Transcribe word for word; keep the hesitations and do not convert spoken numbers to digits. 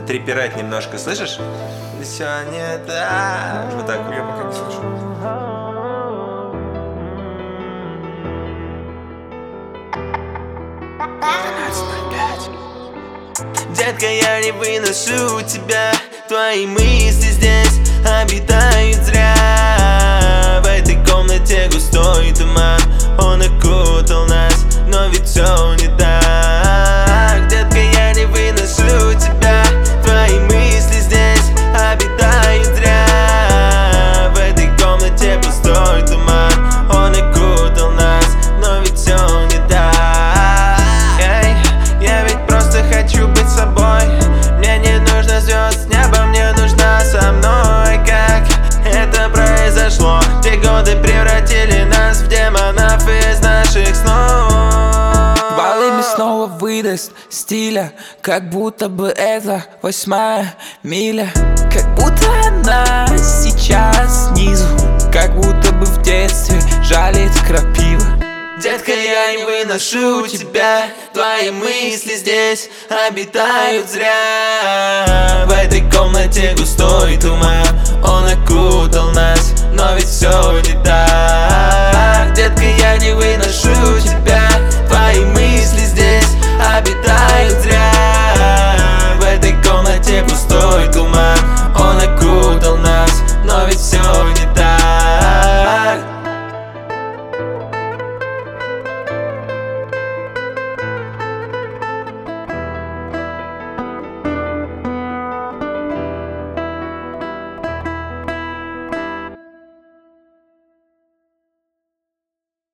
будто трепирать немножко, слышишь? Все не так. Вот так. Я пока не слышу. Детка, я не выношу тебя. Твои мысли здесь обитают зря. В этой комнате густой туман, он окутал нас, но ведь все не так. Детка, я не выношу тебя. Твои мысли здесь обитают зря. В этой комнате пустой туман, он окутал нас, но ведь все не так. Эй, я ведь просто хочу быть собой. Мне не нужно звезд с неба, мне нужна со мной. Как это произошло? Те годы превратили нас в демонов из наших снов. Баллами снова выдаст стиля, как будто бы это восьмая миля. Как будто она сейчас снизу, как будто бы в детстве жалит крапива. Детка, я не выношу тебя. Твои мысли здесь обитают зря. В этой комнате густой туман, он окутал нас, но ведь все не так. Детка, я не выношу тебя. Твои мысли